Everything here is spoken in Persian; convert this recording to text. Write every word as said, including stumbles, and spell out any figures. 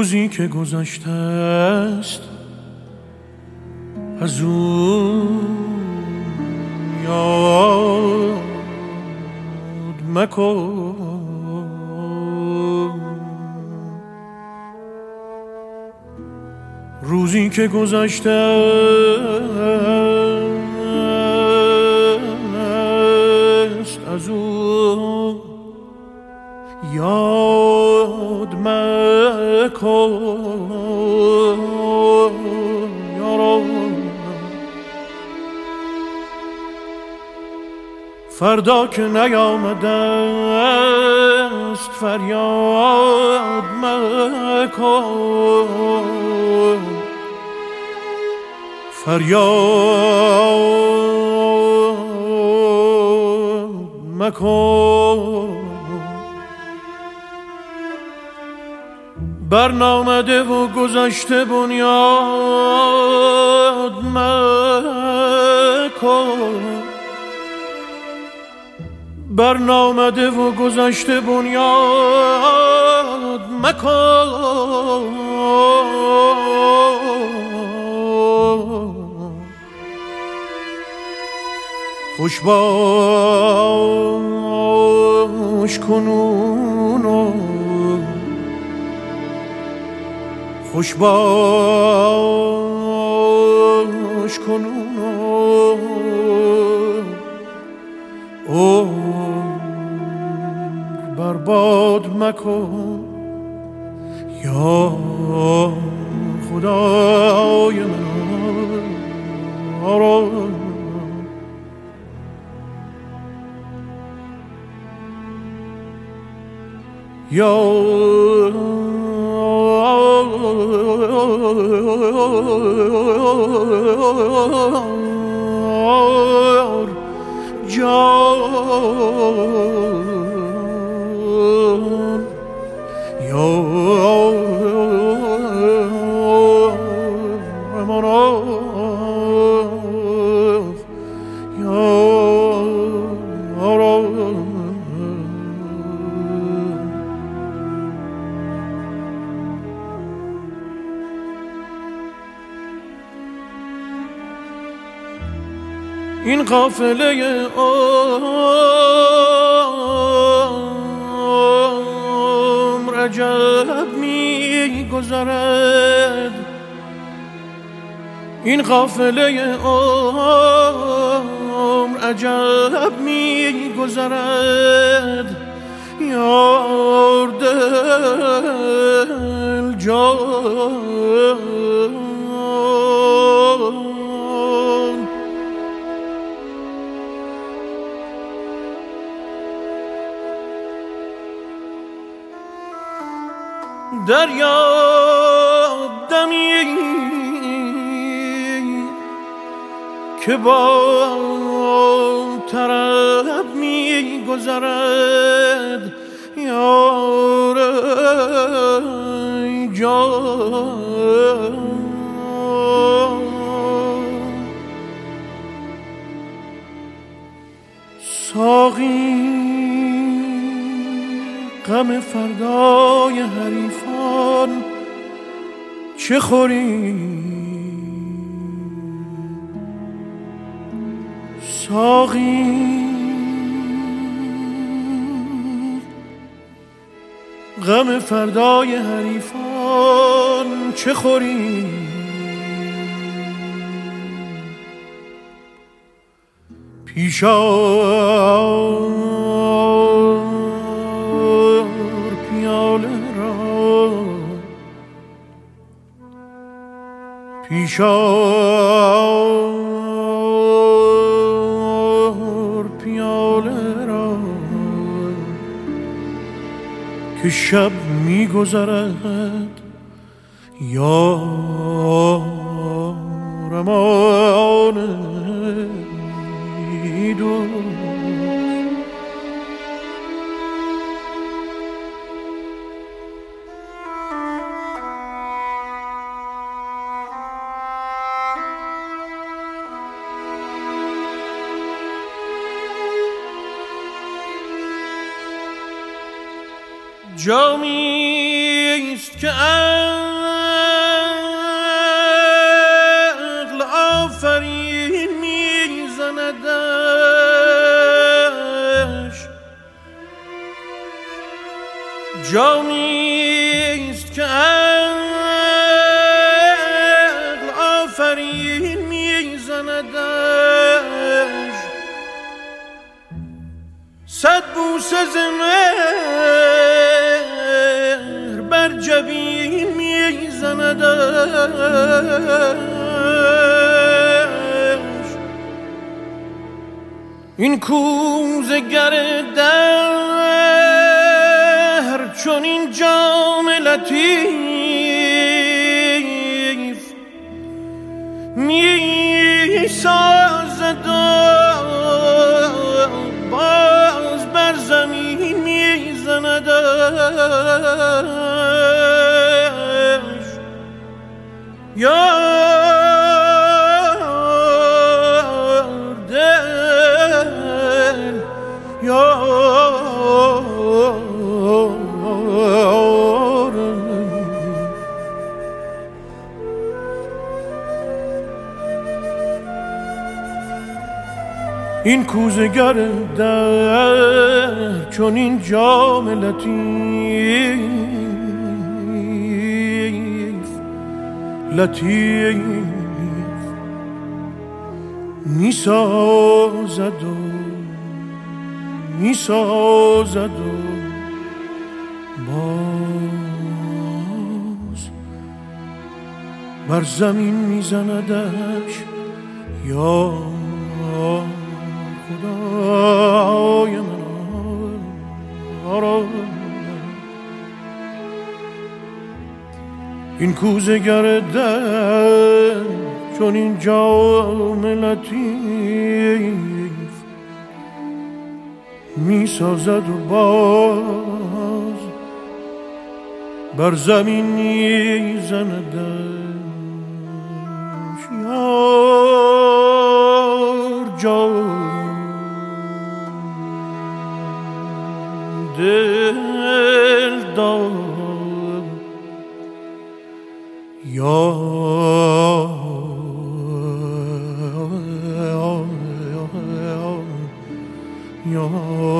روزی که گذشته است از اون یاد مکن، روزی که گذشته است از اون یاد مکن یارو، فردا که نیامده است فریاد مکن، فریاد مکن. برنامده و گذشته بنیاد مکن، برنامده و گذشته بنیاد مکن، خوش باش کنون، خوش باش کنون، عمر برباد مکن یا خدای من آرام. یا جان یا مناف یا این قافله عمر عجب می گذرد، این قافله عمر عجب می گذرد، یار دل جان دریاب دمی که با طرب می گذرد، یار جان ساقی غم فردای حریفان چه خوری، ساقی غم فردای حریفان چه خوری، پیشا پیشار پیاله را که شب می گذرد، یارم آنه دو جامی است که عقل آفرین میزندش، جامی است که عقل آفرین میزندش، صد بوسه ز مهر بر جبین میزندش. این کوزه گر دهر چون این جام لطیف می سازد و باز بر زمین می زندش. یار دل یار این کوزه گر در چون این جام لطیف لطیف می سازد و می سازد و باز بر زمین می زندش. یا خدای من این کوزه گر در چون این جام لطیف می سازد و باز بر زمین می زندش. یار جان دل دار یار یار